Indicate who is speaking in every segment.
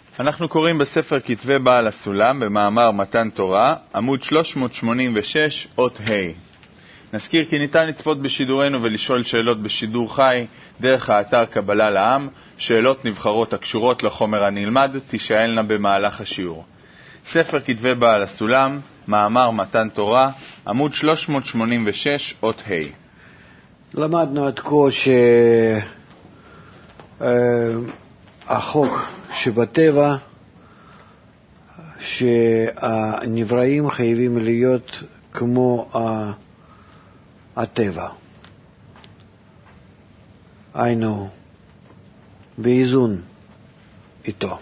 Speaker 1: אנחנו קוראים בספר כתבי בעל הסולם במאמר מתן תורה, עמוד 386, אות ה'. נזכיר כי ניתן לצפות בשידורנו ולשאול שאלות בשידור חי דרך האתר קבלה לעם. שאלות נבחרות הקשורות לחומר הנלמד תשאלנה במהלך השיעור. ספר כתבי בעל הסולם, מאמר מתן תורה, עמוד 386, אות ה'.
Speaker 2: למדנו עד כה שהחוק שבטבע, שהנבראים חייבים להיות כמו הטבע, היינו באיזון איתו,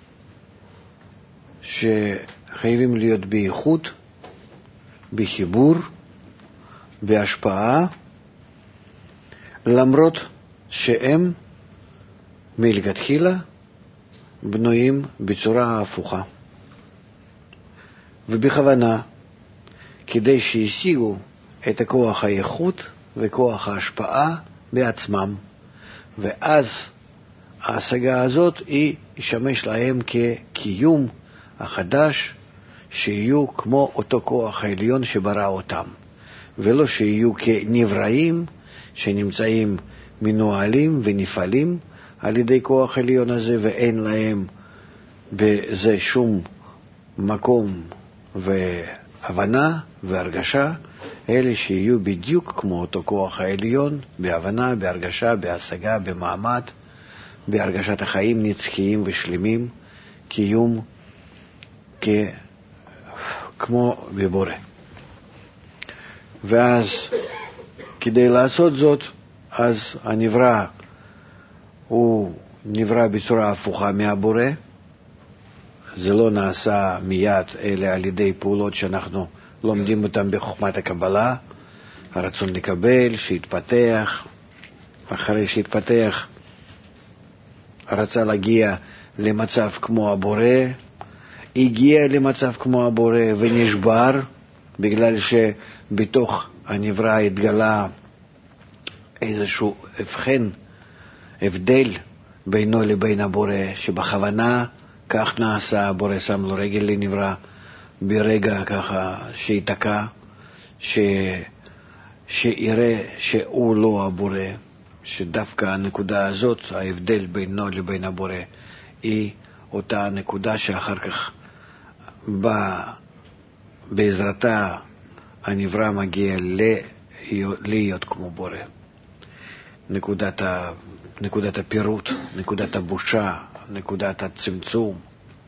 Speaker 2: שחייבים להיות באיכות, בחיבור, בהשפעה, למרות שהם מלכתחילה בנויים בצורה הפוכה. ובכוונה, כדי שישיגו את כוח האיכות וכוח ההשפעה בעצמם, ואז ההשגה הזאת היא ישמש להם כקיום החדש, שיהיו כמו אותו כוח העליון שברא אותם, ולא שיהיו כנבראים שנמצאים מנוהלים ונפעלים על ידי כוח העליון הזה, ואין להם בזה שום מקום והבנה והרגשה, אלה שיהיו בדיוק כמו אותו כוח העליון, בהבנה, בהרגשה, בהשגה, במעמד, בהרגשת החיים נצחיים ושלמים, קיום כמו בבורא. ואז כדי לעשות זאת, אז הנברא הוא נברא בצורה הפוכה מהבורא. זה לא נעשה מיד, אלא על ידי פעולות שאנחנו לומדים אותם בחוכמת הקבלה. הרצון לקבל, שהתפתח, אחרי שהתפתח רצה להגיע למצב כמו הבורא, הגיע למצב כמו הבורא ונשבר, בגלל שבתוך הנברא התגלה איזשהו הבדל בינו לבין הבורא, שבכוונה כך נעשה. הבורא שם לו רגל לנברא ברגע ככה שיתקע, שיראה שהוא לא הבורא, שדווקא הנקודה הזאת, ההבדל בינו לבין הבורא, היא אותה הנקודה שאחר כך בעזרתה הנברא מגיע להיות כמו בורא. נקודת הפירוט, נקודת הבושה, נקודת הצמצום.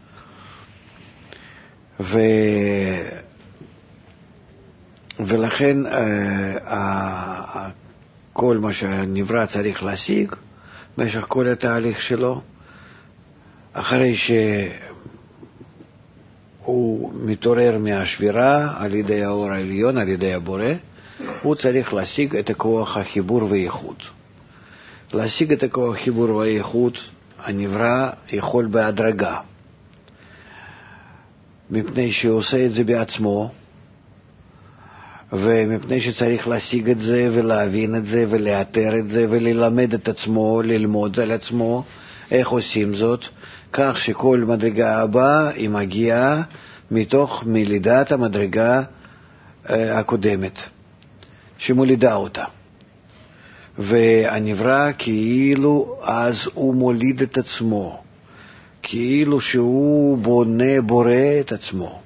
Speaker 2: ולכן כל מה שהנברא צריך להשיג במשך כל התהליך שלו, אחרי שהוא מתעורר מהשבירה על ידי האור העליון, על ידי הבורא, הוא צריך להשיג את הכוח החיבור והאיכות. להשיג את הכוח החיבור והאיכות הנברא יכול בהדרגה, מפני שהוא עושה את זה בעצמו, ומפני שצריך להשיג את זה ולהבין את זה ולאתר את זה וללמד את עצמו, ללמוד על עצמו איך עושים זאת, כך שכל מדרגה הבאה היא מגיעה מתוך מלידת המדרגה הקודמת שמולידה אותה. והנברא כאילו אז הוא מוליד את עצמו, כאילו שהוא בורא את עצמו,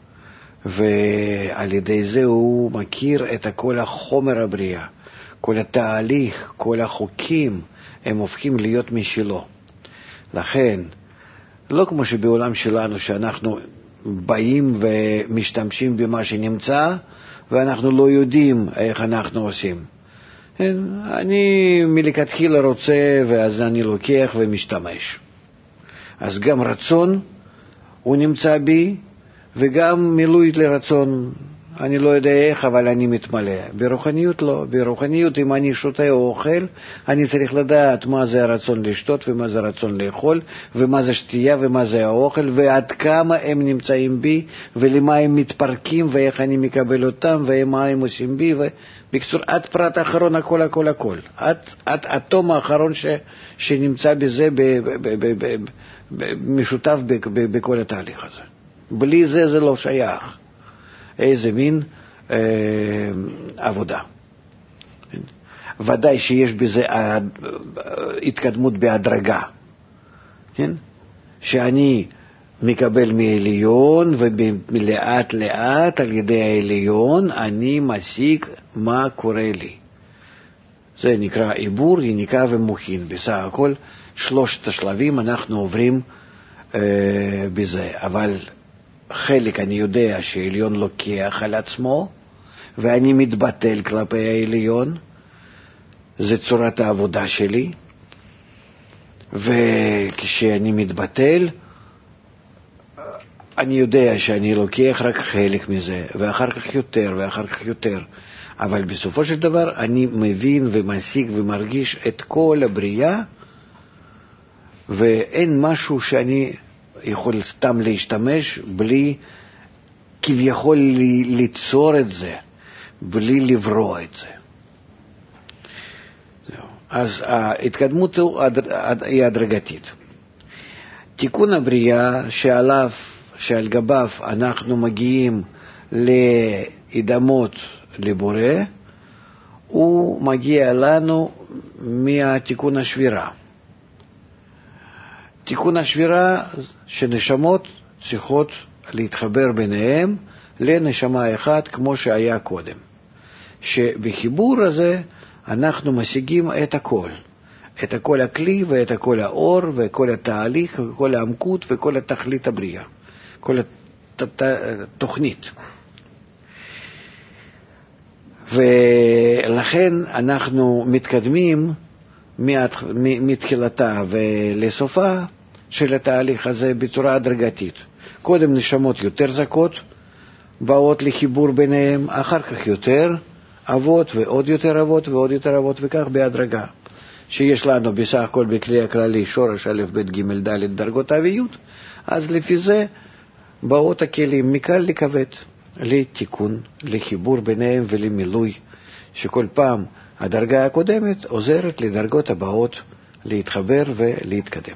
Speaker 2: ועל ידי זה הוא מכיר את כל החומר הבריאה, כל התהליך, כל החוקים, הם הופכים להיות משלו. לכן, לא כמו שבעולם שלנו שאנחנו באים ומשתמשים במה שנמצא, ואנחנו לא יודעים איך אנחנו עושים. אני מלכתחילה רוצה, ואז אני לוקח ומשתמש. אז גם רצון הוא נמצא בי, וגם מילוי לרצון אני לא יודע איך, אבל אני מתמלא. ברוחניות לא. ברוחניות, אם אני שותה או אוכל, אני צריך לדעת מה זה הרצון לשתות ומה זה הרצון לאכול, ומה זה שתייה ומה זה האוכל, ועד כמה הם נמצאים בי, ולמה הם מתפרקים, ואיך אני מקבל אותם, ומה הם עושים בי, בקצור, עד פרט האחרון, הכל, הכל, הכל. עד אטום האחרון שנמצא בזה משותף בכל התהליך הזה. בלי זה זה לא שייך. איזה מין עבודה. ודאי שיש בזה התקדמות בהדרגה. כן? שאני מקבל מעליון, ולאט לאט על ידי העליון אני משיג מה קורה לי. זה נקרא עיבור, יניקה ומוחין. בסך הכל 3 השלבים אנחנו עוברים בזה. אבל חלק אני יודע שהעליון לוקח על עצמו, ואני מתבטל כלפי העליון. זה צורת העבודה שלי. וכשאני מתבטל, אני יודע שאני לוקח רק חלק מזה, ואחר כך יותר, ואחר כך יותר. אבל בסופו של דבר אני מבין ומשיג ומרגיש את כל הבריאה, ואין משהו שאני יכול סתם להשתמש בלי כביכול ליצור את זה, בלי לברוא את זה. אז ההתקדמות היא הדרגתית. תיקון הבריאה שעל גביו אנחנו מגיעים להידמות לבורא, הוא מגיע לנו מהתיקון השבירה. תיקון השבירה שנשמות צריכות להתחבר ביניהם לנשמה אחת כמו שהיה קודם. שבחיבור הזה אנחנו משיגים את הכל. את הכל הכלי ואת הכל האור וכל התהליך וכל העמקות וכל התכלית הבריאה. כל התוכנית. ולכן אנחנו מתקדמים מתחילתה ולסופה של התהליך הזה בצורה הדרגתית. קודם נשמות יותר זכות באות לחיבור ביניהם, אחר כך יותר אבות ועוד יותר אבות ועוד יותר אבות, וכך בהדרגה. שיש לנו בסך הכל בכלי הכללי שורש א' ב' ג' ד' דרגות אביות, אז לפי זה באות הכלים מקל לכבד לתיקון, לחיבור ביניהם ולמילוי, שכל פעם הדרגה הקודמת עוזרת לדרגות הבאות להתחבר ולהתקדם.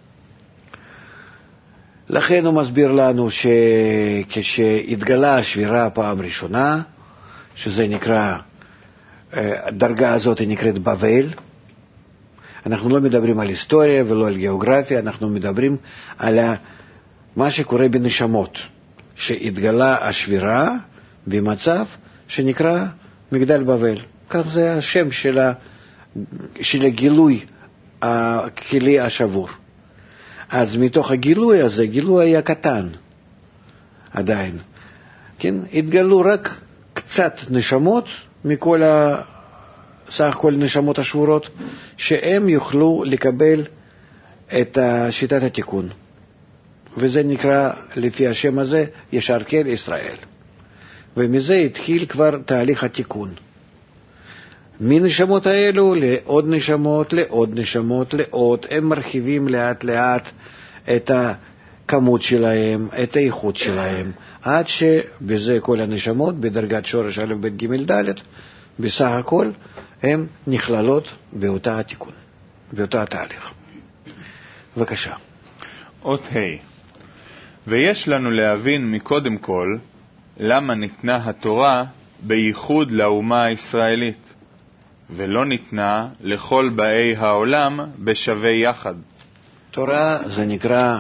Speaker 2: לכן הוא מסביר לנו שכשהתגלה השבירה פעם ראשונה, שזה נקרא, הדרגה הזאת נקראת בבל. אנחנו לא מדברים על היסטוריה ולא על גיאוגרפיה, אנחנו מדברים על מה שקורה בנשמות, שהתגלה השבירה במצב שנקרא מגדל בבל. כך זה השם של הגילוי הכלי השבור. אז מתוך הגילוי הזה, גילוי היה קטן עדיין, כן? התגלו רק קצת נשמות מכל סך כל נשמות השבורות, שהם יוכלו לקבל את שיטת התיקון. וזה נקרא, לפי השם הזה, ישר כן ישראל. ומזה התחיל כבר תהליך התיקון. מנשמות האלו לעוד נשמות, לעוד נשמות, לעוד. הם מרחיבים לאט לאט את הכמות שלהם, את האיכות שלהם, עד שבזה כל הנשמות, בדרגת שורש א' ב' ג' ד', בסך הכל, הן נכללות באותה התיקון, באותה התהליך. בבקשה.
Speaker 1: אות ה' ויש לנו להבין מקודם כל למה ניתנה התורה בייחוד לאומה הישראלית, ולא ניתנה לכל באי העולם בשווה יחד.
Speaker 2: תורה זה נקרא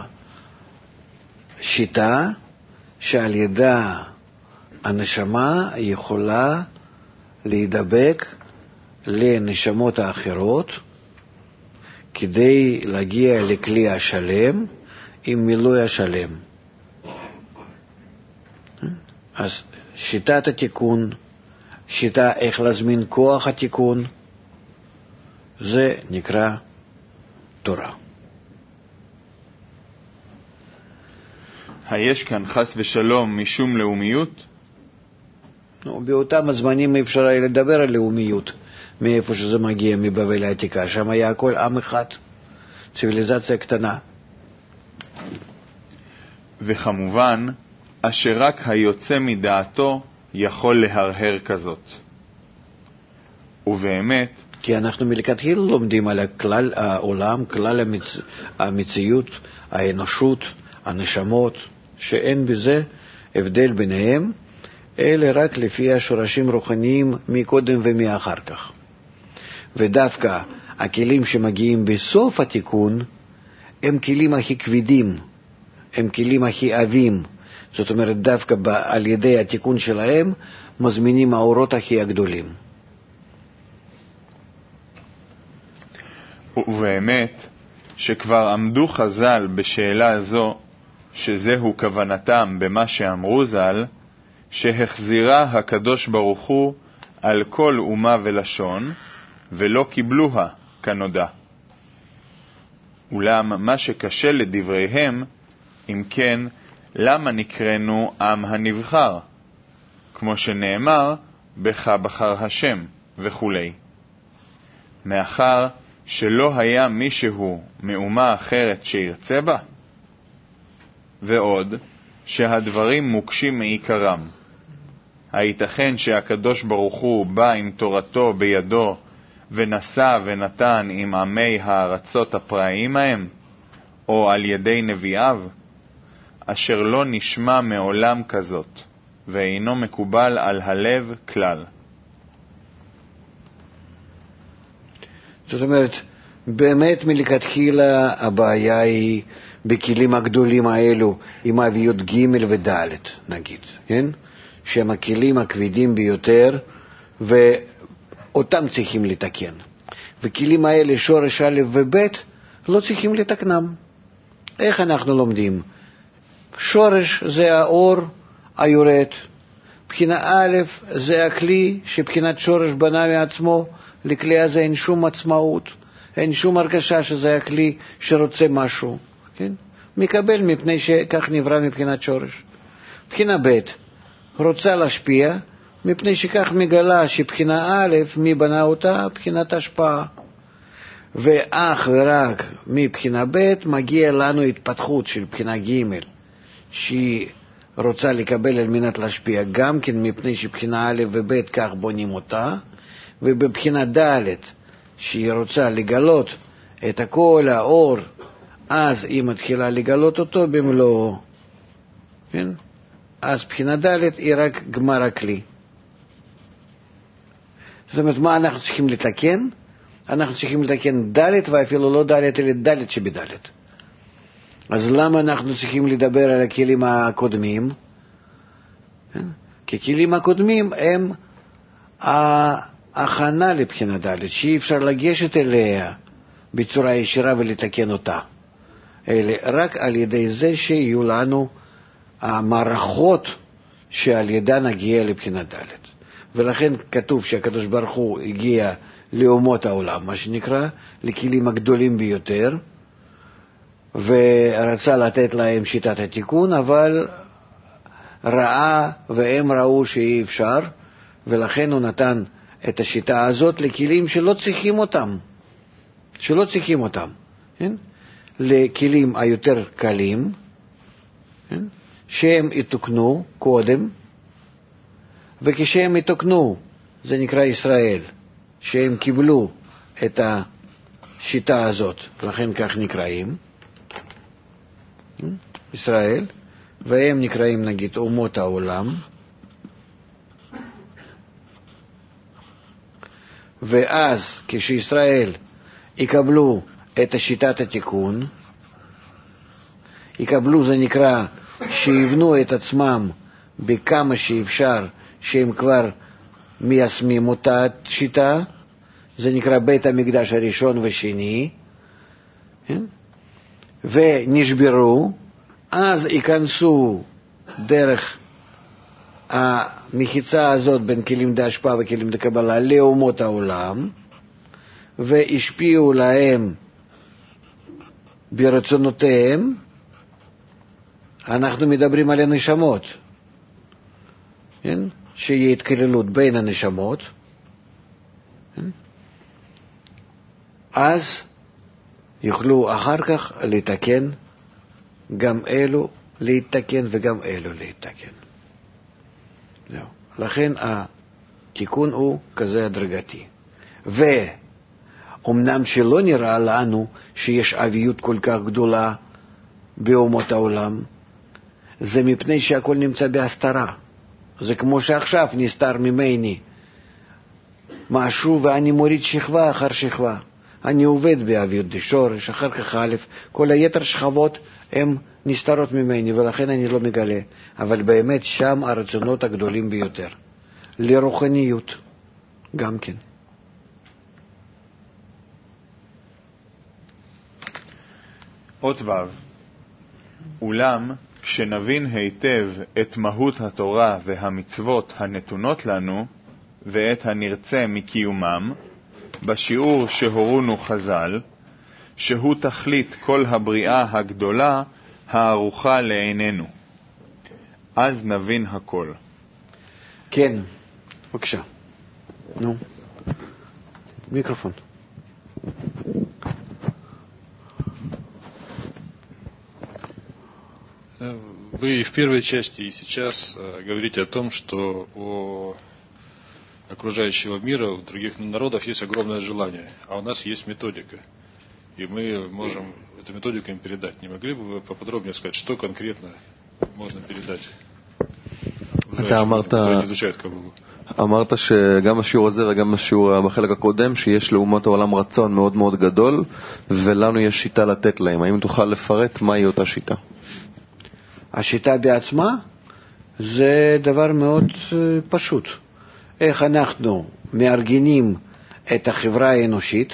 Speaker 2: שיטה שעל ידה הנשמה יכולה להידבק לנשמות האחרות כדי להגיע לכלי השלם עם מילוי השלם. אז שיטת התיקון, שיטה איך להזמין כוח התיקון, זה נקרא תורה.
Speaker 1: היש כאן חס ושלום משום לאומיות?
Speaker 2: באותם הזמנים אפשר היה לדבר על לאומיות, מאיפה שזה מגיע, מבבל העתיקה. שם היה הכל עם אחד, ציוויליזציה קטנה.
Speaker 1: וכמובן, אשר רק היוצא מדעתו יכול להרהר כזאת. ובאמת,
Speaker 2: כי אנחנו מלכתחילה לומדים על כלל העולם, כלל המציאות, האנושות, הנשמות, שאין בזה הבדל ביניהם, אלא רק לפי השורשים רוחניים מקודם ומאחר כך. ודווקא הכלים שמגיעים בסוף התיקון הם כלים הכי כבדים, הם כלים הכי עבים. זאת אומרת, דווקא על ידי התיקון שלהם מזמינים האורות הכי הגדולים.
Speaker 1: ובאמת שכבר עמדו חז"ל בשאלה זו, שזהו כוונתם במה שאמרו ז"ל, שהחזירה הקדוש ברוך הוא על כל אומה ולשון, ולא קיבלוה כנודע. אולם מה שקשה לדבריהם, אם כן, למה נקראנו עם הנבחר? כמו שנאמר, בך בחר השם וכו'. מאחר שלא היה מישהו מאומה אחרת שירצה בה? ועוד, שהדברים מוקשים מעיקרם. הייתכן שהקדוש ברוך הוא בא עם תורתו בידו, ונשא ונתן עם עמי הארצות הפראיים ההם, או על ידי נביאיו, אשר לא נשמע מעולם כזאת, ואינו מקובל על הלב כלל.
Speaker 2: זאת אומרת, באמת מלכתחילה הבעיה היא בכלים הגדולים האלו, עם האביות ג' וד' נגיד, כן? שהם הכלים הכבדים ביותר, ואותם צריכים לתקן. וכלים האלה, שורש א' וב', לא צריכים לתקנם. איך אנחנו לומדים? שורש זה האור היורד. בחינה א' זה הכלי שבחינת שורש בנה מעצמו, לכלי הזה אין שום עצמאות, אין שום הרגשה שזה הכלי שרוצה משהו, כן? מקבל מפני שכך נברא מבחינת שורש. בחינה ב' רוצה להשפיע, מפני שכך מגלה שבחינה א' מי בנה אותה? בחינת השפעה. ואך ורק מבחינה ב' מגיע לנו התפתחות של בחינה ג' שהיא רוצה לקבל על מנת להשפיע, גם כן מפני שבחינה א' וב' כך בונים אותה, ובבחינה ד' שהיא רוצה לגלות את כל האור, אז היא מתחילה לגלות אותו במלואו, כן? אז בחינה ד' היא רק גמר הכלי. זאת אומרת, מה אנחנו צריכים לתקן? אנחנו צריכים לתקן ד' ואפילו לא ד' אלא ד' שבד'. אז למה אנחנו צריכים לדבר על הכלים הקודמים? כי הכלים הקודמים הם ההכנה לבחינה ד' שאי אפשר לגשת אליה בצורה ישירה ולתקן אותה, אלא רק על ידי זה שיהיו לנו המערכות שעל ידן נגיע לבחינה ד'. ולכן כתוב שהקדוש ברוך הוא הגיע לאומות העולם, מה שנקרא, לכלים הגדולים ביותר, ורצה לתת להם שיטת התיקון, אבל ראה והם ראו שאי אפשר, ולכן הוא נתן את השיטה הזאת לכלים שלא צריכים אותם, כן? לכלים היותר קלים, כן? שהם יתוקנו קודם, וכשהם יתוקנו, זה נקרא ישראל, שהם קיבלו את השיטה הזאת, לכן כך נקראים ישראל, והם נקראים נגיד אומות העולם. ואז כשישראל יקבלו את שיטת התיקון, יקבלו, זה נקרא שיבנו את עצמם בכמה שאפשר, שהם כבר מיישמים אותה שיטה, זה נקרא בית המקדש הראשון ושני, ונשברו, אז ייכנסו דרך המחיצה הזאת בין כלים דהשפעה וכלים דקבלה לאומות העולם, והשפיעו להם ברצונותיהם. אנחנו מדברים על הנשמות, כן? שיהיה התקללות בין הנשמות, אז יוכלו אחר כך לתקן, גם אלו להתקן וגם אלו להתקן. זהו. לכן התיקון הוא כזה הדרגתי. ואומנם שלא נראה לנו שיש אביות כל כך גדולה באומות העולם, זה מפני שהכל נמצא בהסתרה. זה כמו שעכשיו נסתר ממני משהו ואני מוריד שכבה אחר שכבה. אני עובד באביות דשורש, אחר כך א', כל היתר שכבות הן נסתרות ממני ולכן אני לא מגלה. אבל באמת שם הרצונות הגדולים ביותר. לרוחניות גם כן.
Speaker 1: אות ו' אולם כשנבין היטב את מהות התורה והמצוות הנתונות לנו ואת הנרצה מקיומם, בשיעור שהורונו חז"ל, שהוא תכלית כל הבריאה הגדולה הערוכה לעינינו. אז נבין הכל.
Speaker 2: כן, בבקשה. נו, מיקרופון.
Speaker 3: Вы в первой части и сейчас говорите о том, что у окружающего мира, у других народов есть огромное желание, а у нас есть методика. И мы можем эту методику им передать. Не могли бы вы поподробнее сказать, что конкретно можно передать?
Speaker 4: אתה אמרת שגם בשיעור הזה וגם בשיעור בחלק הקודם שיש לאומות העולם רצון מאוד מאוד גדול ולנו יש שיטה לתת להם. האם תוכל לפרט מהי אותה שיטה?
Speaker 2: השיטה בעצמה זה דבר מאוד פשוט. איך אנחנו מארגנים את החברה האנושית,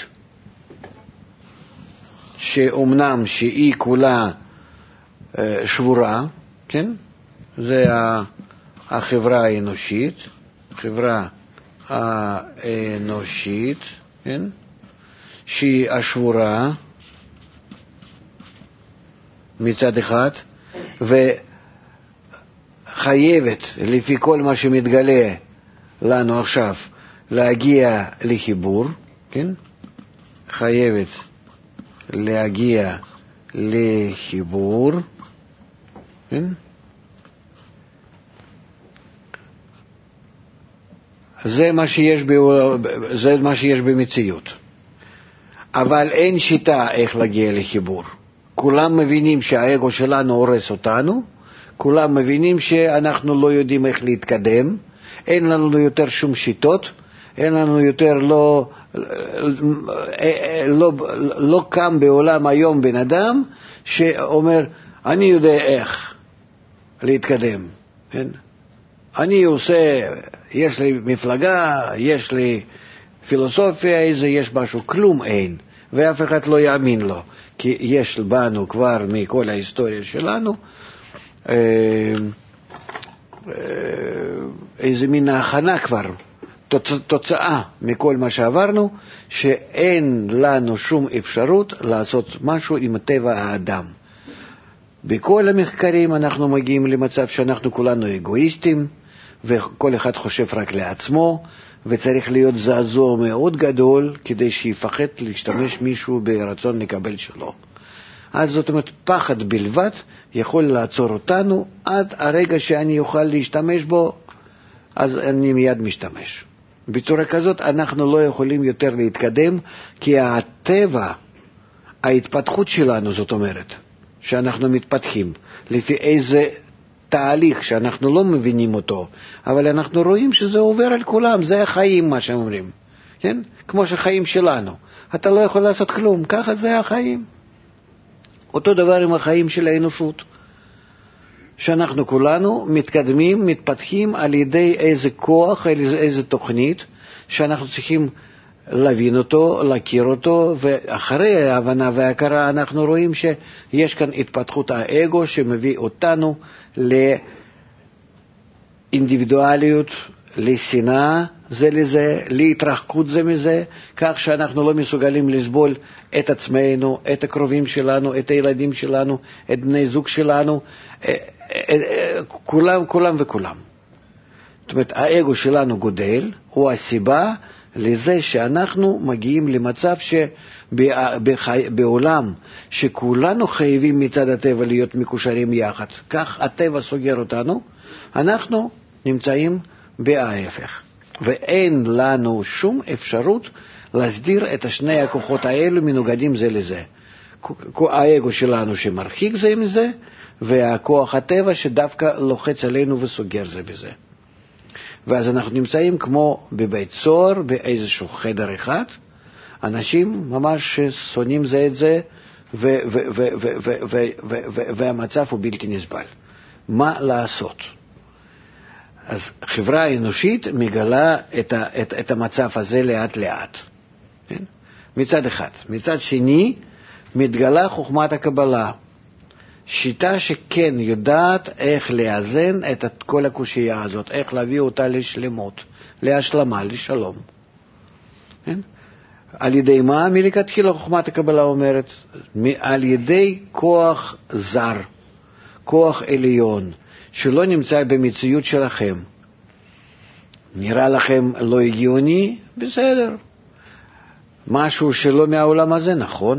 Speaker 2: שאומנם שהיא כולה שבורה, כן? זה החברה האנושית, חברה האנושית, כן? שהיא השבורה מצד אחד, וחייבת לפי כל מה שמתגלה לנו עכשיו להגיע לחיבור, כן? חייבת להגיע לחיבור, כן? זה מה שיש במציאות. אבל אין שיטה איך להגיע לחיבור. כולם מבינים שהאגו שלנו הורס אותנו, כולם מבינים שאנחנו לא יודעים איך להתקדם, אין לנו יותר שום שיטות, אין לנו יותר לא קם בעולם היום בן אדם שאומר, אני יודע איך להתקדם. כן? אני עושה, יש לי מפלגה, יש לי פילוסופיה, יש משהו, כלום אין, ואף אחד לא יאמין לו, כי יש בנו כבר מכל ההיסטוריה שלנו איזה מין הכנה כבר, תוצאה מכל מה שעברנו, שאין לנו שום אפשרות לעשות משהו עם טבע האדם. בכל המחקרים אנחנו מגיעים למצב שאנחנו כולנו אגואיסטים, וכל אחד חושב רק לעצמו, וצריך להיות זעזוע מאוד גדול כדי שיפחד להשתמש מישהו ברצון לקבל שלו. אז זאת אומרת, פחד בלבד יכול לעצור אותנו עד הרגע שאני אוכל להשתמש בו, אז אני מיד משתמש. בצורה כזאת אנחנו לא יכולים יותר להתקדם, כי הטבע, ההתפתחות שלנו, זאת אומרת, שאנחנו מתפתחים, לפי איזה תהליך שאנחנו לא מבינים אותו, אבל אנחנו רואים שזה עובר על כולם, זה החיים מה שאומרים, כן? כמו שחיים שלנו. אתה לא יכול לעשות כלום, ככה זה החיים. אותו דבר עם החיים של האנושות, שאנחנו כולנו מתקדמים, מתפתחים על ידי איזה כוח, איזה תוכנית, שאנחנו צריכים להבין אותו, להכיר אותו, ואחרי ההבנה וההכרה אנחנו רואים שיש כאן התפתחות האגו שמביא אותנו לאינדיבידואליות, לשנאה זה לזה, להתרחקות זה מזה, כך שאנחנו לא מסוגלים לסבול את עצמנו, את הקרובים שלנו, את הילדים שלנו, את בני זוג שלנו, כולם וכולם. זאת אומרת, האגו שלנו גודל, הוא הסיבה לזה שאנחנו מגיעים למצב שבעולם שכולנו חייבים מצד הטבע להיות מקושרים יחד. כך הטבע סוגר אותנו, אנחנו נמצאים בהפך. ואין לנו שום אפשרות להסדיר את שני הכוחות האלו מנוגדים זה לזה. האגו שלנו שמרחיק זה מזה, והכוח הטבע שדווקא לוחץ עלינו וסוגר זה בזה. ואז אנחנו נמצאים כמו בבית סוהר, באיזשהו חדר אחד, אנשים ממש שונאים זה את זה, והמצב הוא בלתי נסבל. מה לעשות? אז חברה האנושית מגלה את המצב הזה לאט לאט. כן? מצד אחד. מצד שני, מתגלה חוכמת הקבלה. שיטה שכן יודעת איך לאזן את כל הקושייה הזאת, איך להביא אותה לשלמות, להשלמה, לשלום. כן? על ידי מה? מלכתחילה חוכמת הקבלה אומרת, על ידי כוח זר, כוח עליון, שלא נמצא במציאות שלכם. נראה לכם לא הגיוני? בסדר. משהו שלא מהעולם הזה, נכון.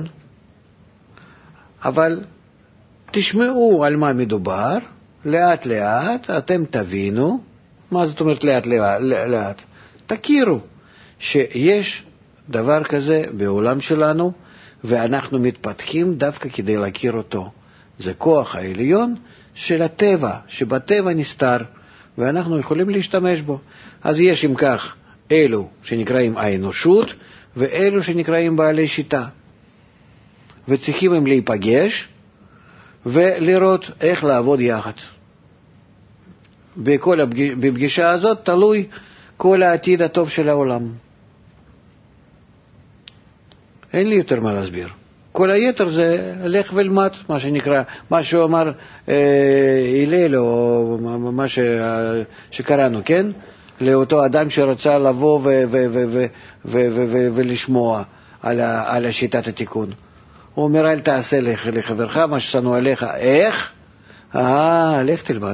Speaker 2: אבל תשמעו על מה מדובר, לאט לאט אתם תבינו, מה זאת אומרת לאט לאט? תכירו שיש דבר כזה בעולם שלנו, ואנחנו מתפתחים דווקא כדי להכיר אותו. זה כוח העליון של הטבע, שבטבע נסתר, ואנחנו יכולים להשתמש בו. אז יש עם כך אלו שנקראים האנושות, ואלו שנקראים בעלי שיטה. וצריכים הם להיפגש, ולראות איך לעבוד יחד. בפגישה הזאת תלוי כל העתיד הטוב של העולם. אין לי יותר מה להסביר. כל היתר זה לך ולמד, מה שנקרא, מה שהוא אמר הלל, או מה שקראנו, כן? לאותו אדם שרצה לבוא ולשמוע על שיטת התיקון. הוא אומר, אל תעשה לחברך מה ששנוא עליך. איך? לך תלמד.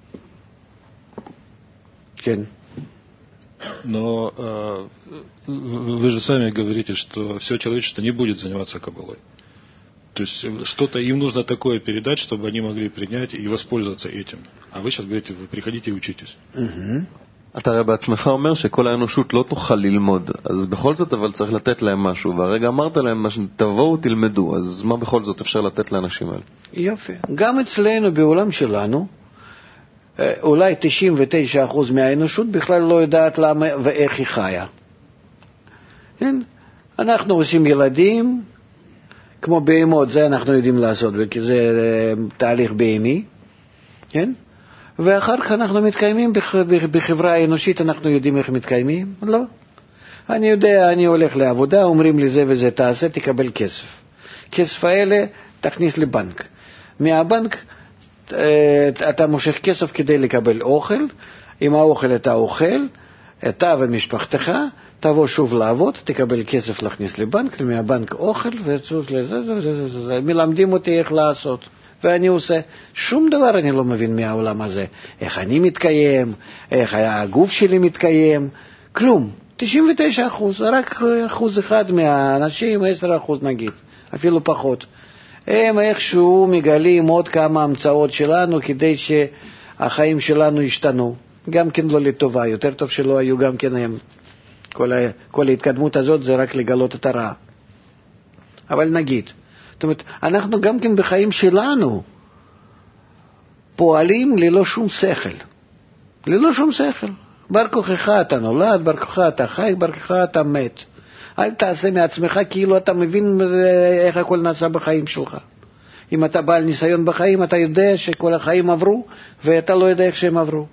Speaker 2: כן.
Speaker 3: Но вы же сами говорите, что все человечество не будет заниматься каббалой. То есть что-то им нужно такое передать, чтобы они могли принять и воспользоваться этим. А вы сейчас говорите, вы приходите и учитесь.
Speaker 4: אתה הרי בעצמך אומר שכל האנושות לא תוכל ללמוד, אז בכל זאת אבל צריך לתת להם משהו, והרגע אמרת להם, תבואו תלמדו, אז מה בכל זאת אפשר לתת לאנשים האלה?
Speaker 2: יופי. גם אצלנו בעולם שלנו, אולי 99% מהאנושות בכלל לא יודעת למה ואיך היא חיה. כן? אנחנו עושים ילדים, כמו בהמות, זה אנחנו יודעים לעשות, כי זה תהליך בהמי, כן? ואחר כך אנחנו מתקיימים בחברה האנושית, אנחנו יודעים איך מתקיימים? לא. אני יודע, אני הולך לעבודה, אומרים לי זה וזה תעשה, תקבל כסף. כסף האלה תכניס לבנק. מהבנק אתה מושך כסף כדי לקבל אוכל, עם האוכל אתה אוכל, אתה ומשפחתך, תבוא שוב לעבוד, תקבל כסף להכניס לבנק, מהבנק אוכל, מלמדים אותי איך לעשות. ואני עושה שום דבר אני לא מבין מהעולם הזה. איך אני מתקיים, איך הגוף שלי מתקיים, כלום. 99%, רק 1% מהאנשים, 10% נגיד, אפילו פחות. הם איכשהו מגלים עוד כמה המצאות שלנו כדי שהחיים שלנו ישתנו. גם כן לא לטובה, יותר טוב שלא היו גם כן הם. כל ההתקדמות הזאת זה רק לגלות את הרע. אבל נגיד, זאת אומרת, אנחנו גם כן בחיים שלנו פועלים ללא שום שכל. ללא שום שכל. בר כוחך אתה נולד, בר כוחך אתה חי, בר כוחך אתה מת. אל תעשה מעצמך כאילו אתה מבין איך הכל נעשה בחיים שלך. אם אתה בעל ניסיון בחיים, אתה יודע שכל החיים עברו, ואתה לא יודע איך שהם עברו.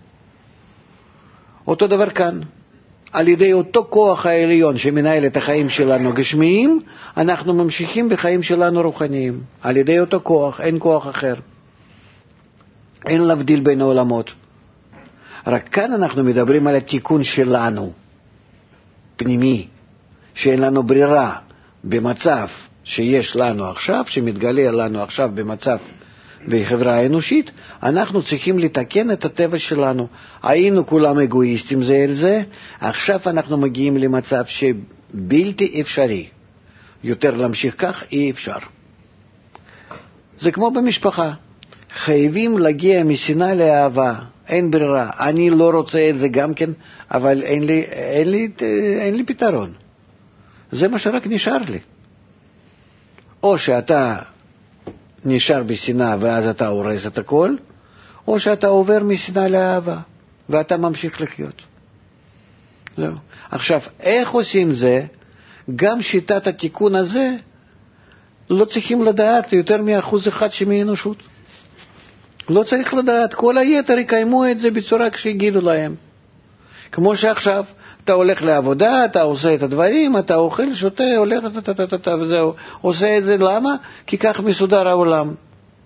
Speaker 2: אותו דבר כאן. על ידי אותו כוח העליון שמנהל את החיים שלנו גשמיים, אנחנו ממשיכים בחיים שלנו רוחניים. על ידי אותו כוח, אין כוח אחר. אין להבדיל בין העולמות. רק כאן אנחנו מדברים על התיקון שלנו, פנימי, שאין לנו ברירה במצב שיש לנו עכשיו, שמתגלה לנו עכשיו במצב בחברה האנושית, אנחנו צריכים לתקן את הטבע שלנו. היינו כולם אגואיסטים זה אל זה, עכשיו אנחנו מגיעים למצב שבלתי אפשרי. יותר להמשיך כך אי אפשר. זה כמו במשפחה. חייבים להגיע משנאה לאהבה. אין ברירה. אני לא רוצה את זה גם כן, אבל אין לי פתרון. זה מה שרק נשאר לי. או שאתה נשאר בשנאה ואז אתה הורס את הכל, או שאתה עובר משנאה לאהבה ואתה ממשיך לחיות. זהו. עכשיו, איך עושים זה? גם שיטת התיקון הזה לא צריכים לדעת יותר מ1% שמאנושות. לא צריך לדעת, כל היתר יקיימו את זה בצורה כשיגידו להם. כמו שעכשיו, אתה הולך לעבודה, אתה עושה את הדברים, אתה אוכל, שותה, הולך, וזהו. עושה את זה, למה? כי כך מסודר העולם.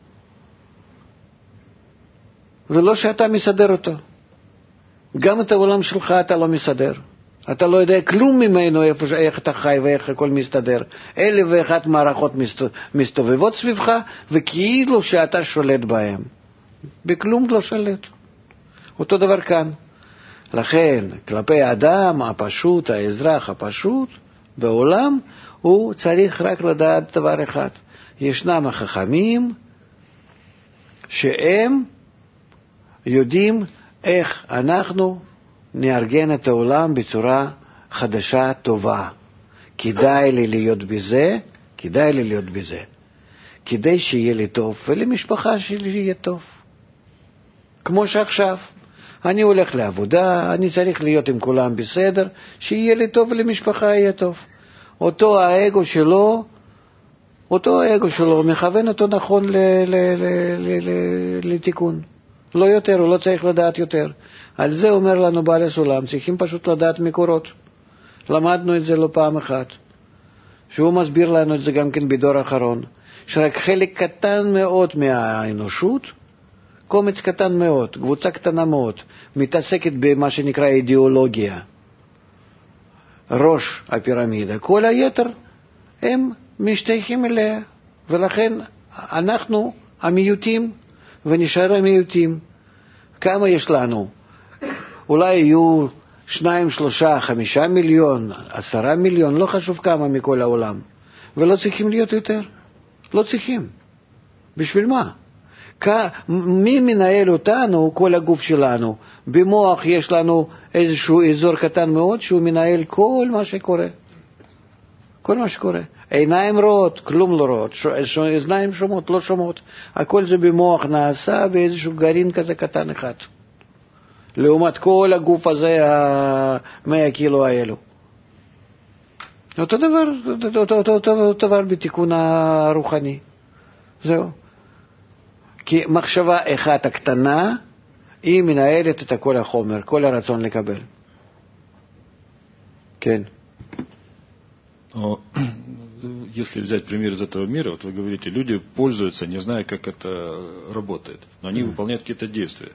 Speaker 2: ולא שאתה מסדר אותו. גם את העולם שלך אתה לא מסדר. אתה לא יודע כלום ממנו, איך אתה חי ואיך הכל מסתדר. 1,001 מערכות מסתובבות סביבך, וכאילו שאתה שולט בהם. בכלום לא שולט. אותו דבר כאן. לכן, כלפי האדם הפשוט, האזרח הפשוט, בעולם, הוא צריך רק לדעת דבר אחד. ישנם החכמים שהם יודעים איך אנחנו נארגן את העולם בצורה חדשה, טובה. כדאי לי להיות בזה, כדאי לי להיות בזה. כדי שיהיה לי טוב, ולמשפחה שלי יהיה טוב. כמו שעכשיו. אני הולך לעבודה, אני צריך להיות עם כולם בסדר, שיהיה לי טוב ולמשפחה יהיה טוב. אותו האגו שלו מכוון אותו נכון לתיקון. לא יותר, הוא לא צריך לדעת יותר. על זה אומר לנו בעל הסולם, צריכים פשוט לדעת מקורות. למדנו את זה לא פעם אחת. שהוא מסביר לנו את זה גם כן בדור האחרון, שרק חלק קטן מאוד מהאנושות, קומץ קטן מאוד, קבוצה קטנה מאוד, מתעסקת במה שנקרא אידיאולוגיה, ראש הפירמידה. כל היתר הם משתייכים אליה, ולכן אנחנו המיעוטים ונשאר המיעוטים. כמה יש לנו? אולי יהיו 2, 3, 5 מיליון, 10 מיליון, לא חשוב כמה מכל העולם, ולא צריכים להיות יותר. לא צריכים. בשביל מה? מי מנהל אותנו, כל הגוף שלנו? במוח יש לנו איזשהו אזור קטן מאוד שהוא מנהל כל מה שקורה. כל מה שקורה. עיניים רואות, כלום לא רואות. אוזניים שומעות, לא שומעות. הכל זה במוח נעשה באיזשהו גרעין כזה קטן אחד. לעומת כל הגוף הזה, 100 קילו האלו. אותו דבר בתיקון הרוחני. זהו. כי מחשבה אחת הקטנה, היא מנהלת את כל החומר, כל הרצון לקבל. כן.
Speaker 3: Если взять пример из этого мира, вот вы говорите, люди пользуются, не зная, как это работает, но они выполняют какие-то действия.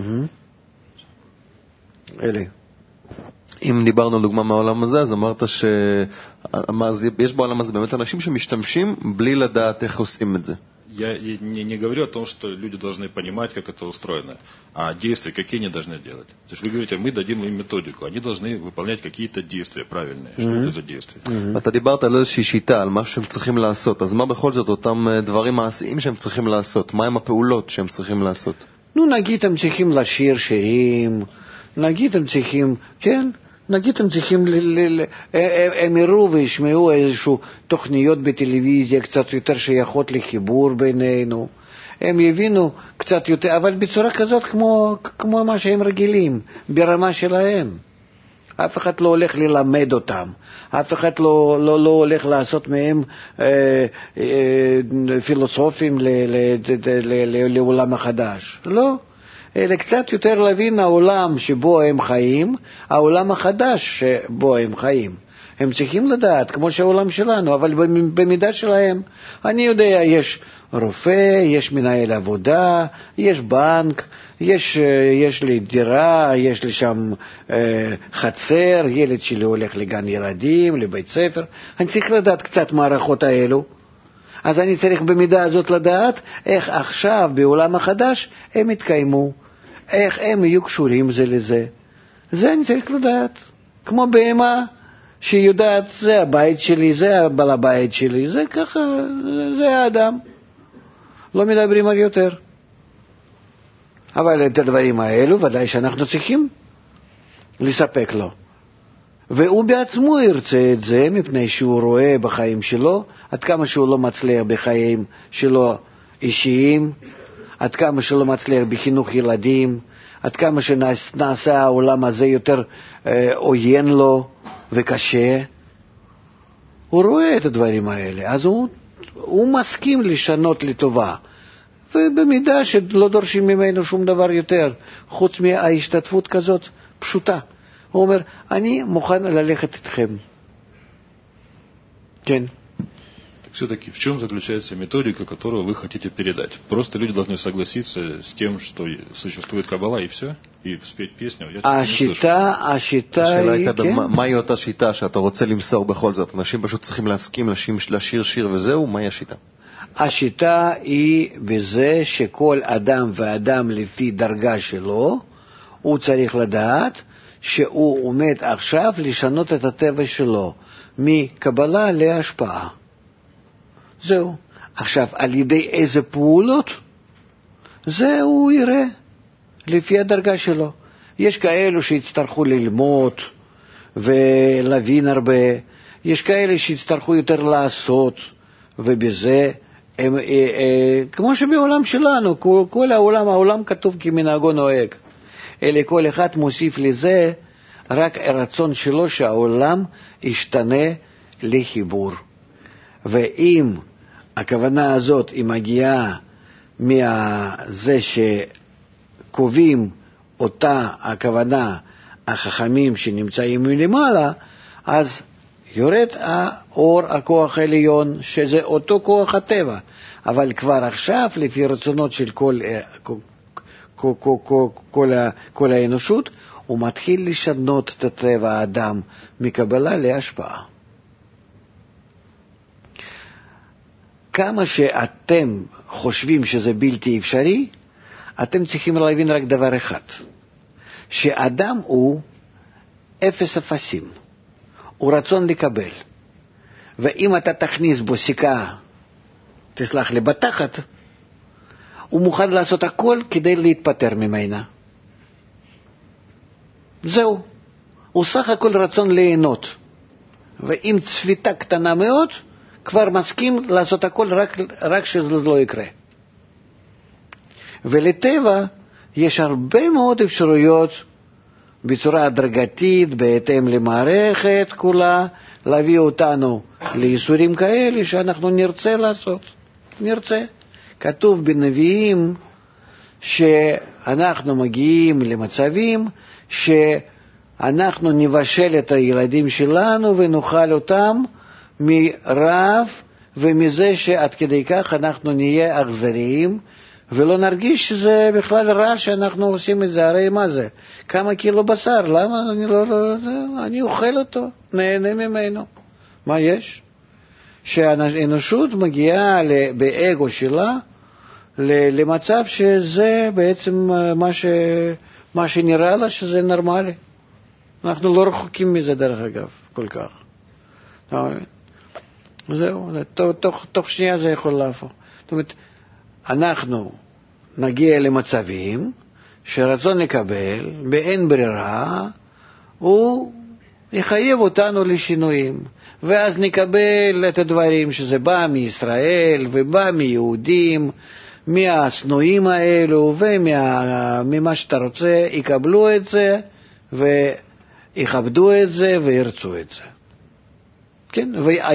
Speaker 2: אלי.
Speaker 4: אם דיברנו על דוגמה מהעולם הזה, אז אמרת שיש בעולם הזה באמת אנשים שמשתמשים בלי לדעת איך עושים את זה.
Speaker 3: Я не говорю о том, что люди должны понимать, как это устроено, а действия, какие они должны делать. То есть вы говорите, мы дадим им методику, они должны выполнять какие-то действия правильные. Что это за действия?
Speaker 4: אתה דיברת על איזושהי שיטה, על מה שהם צריכים לעשות. אז מה בכל זאת אותם דברים מעשיים שהם צריכים לעשות? מה הם הפעולות שהם צריכים לעשות?
Speaker 2: נגיד הם צריכים לשיר שירים, נגיד הם צריכים, כן, נגיד הם צריכים, הם יראו וישמעו איזשהו תוכניות בטלוויזיה קצת יותר שייכות לחיבור בינינו, הם יבינו קצת יותר, אבל בצורה כזאת כמו מה שהם רגילים, ברמה שלהם. אף אחד לא הולך ללמד אותם, אף אחד לא הולך לעשות מהם פילוסופים לעולם החדש. לא. אלא קצת יותר להבין העולם שבו הם חיים, העולם החדש שבו הם חיים. הם צריכים לדעת, כמו שהעולם שלנו, אבל במידה שלהם. אני יודע, יש רופא, יש מנהל עבודה, יש בנק, יש לי דירה, יש לי שם חצר, ילד שלי הולך לגן ילדים, לבית ספר. אני צריך לדעת קצת מערכות האלו. אז אני צריך במידה הזאת לדעת איך עכשיו בעולם החדש הם יתקיימו, איך הם יהיו קשורים זה לזה. זה אני צריך לדעת. כמו בהמה שיודעת, זה הבית שלי, זה הבעל הבית שלי, זה ככה, זה האדם. לא מדברים על יותר. אבל את הדברים האלו ודאי שאנחנו צריכים לספק לו. והוא בעצמו ירצה את זה, מפני שהוא רואה בחיים שלו, עד כמה שהוא לא מצליח בחיים שלו אישיים, עד כמה שהוא לא מצליח בחינוך ילדים, עד כמה שנעשה העולם הזה יותר עוין לו וקשה. הוא רואה את הדברים האלה, אז הוא מסכים לשנות לטובה. ובמידה שלא דורשים ממנו שום דבר יותר, חוץ מההשתתפות כזאת פשוטה. הוא אומר, אני מוכן ללכת איתכם. כן.
Speaker 3: Так все-таки в чем заключается методика, которую вы хотите передать? Просто люди должны согласиться с тем, что существует Каббала, и все? И спеть песню? Я не слышу.
Speaker 2: השאלה היא, כן.
Speaker 4: מהי אותה שיטה שאתה רוצה למסור בכל זאת? אנשים פשוט צריכים להסכים לשיר שיר וזהו, מהי השיטה?
Speaker 2: השיטה היא בזה שכל אדם ואדם לפי דרגה שלו, הוא צריך לדעת שהוא עומד עכשיו לשנות את הטבע שלו, מקבלה להשפעה. זהו. עכשיו, על ידי איזה פעולות? זה הוא יראה, לפי הדרגה שלו. יש כאלו שיצטרכו ללמוד ולהבין הרבה, יש כאלה שיצטרכו יותר לעשות, ובזה כמו שבעולם שלנו, כל העולם כתוב כמנהגו נוהג. אלא כל אחד מוסיף לזה רק הרצון שלו שהעולם ישתנה לחיבור. ואם הכוונה הזאת היא מגיעה מזה שקובעים אותה הכוונה החכמים שנמצאים מלמעלה, אז יורד האור הכוח העליון, שזה אותו כוח הטבע. אבל כבר עכשיו, לפי רצונות של כל האנושות, הוא מתחיל לשנות את הטבע האדם מקבלה להשפעה. כמה שאתם חושבים שזה בלתי אפשרי, אתם צריכים להבין רק דבר אחד, שאדם הוא אפס אפסים, הוא רצון לקבל. ואם אתה תכניס בו סיכה, תסלח לי, בתחת, הוא מוכן לעשות הכל כדי להתפטר ממנה. זהו. הוא סך הכל רצון ליהנות. ואם צפיתה קטנה מאוד, כבר מסכים לעשות הכל רק שזה לא יקרה. ולטבע יש הרבה מאוד אפשרויות בצורה הדרגתית, בהתאם למערכת כולה, להביא אותנו ליסורים כאלה שאנחנו נרצה לעשות. נרצה. כתוב בנביאים שאנחנו מגיעים למצבים שאנחנו נבשל את הילדים שלנו ונאכל אותם מרעב, ומזה שעד כדי כך אנחנו נהיה אכזריים ולא נרגיש שזה בכלל רע שאנחנו עושים את זה. הרי מה זה? כמה קילו בשר, למה אני אוכל אותו, נהנה ממנו. מה יש? שהאנושות מגיעה באגו שלה למצב שזה בעצם מה שנראה לה שזה נורמלי. אנחנו לא רחוקים מזה דרך אגב, כל כך. זהו, תוך שנייה זה יכול להפוך. זאת אומרת, אנחנו נגיע למצבים שרצון לקבל, באין ברירה, הוא יחייב אותנו לשינויים. ואז נקבל את הדברים שזה בא מישראל ובא מיהודים, מהסנועים האלו וממה שאתה רוצה, יקבלו את זה ויכבדו את זה וירצו את זה. כן?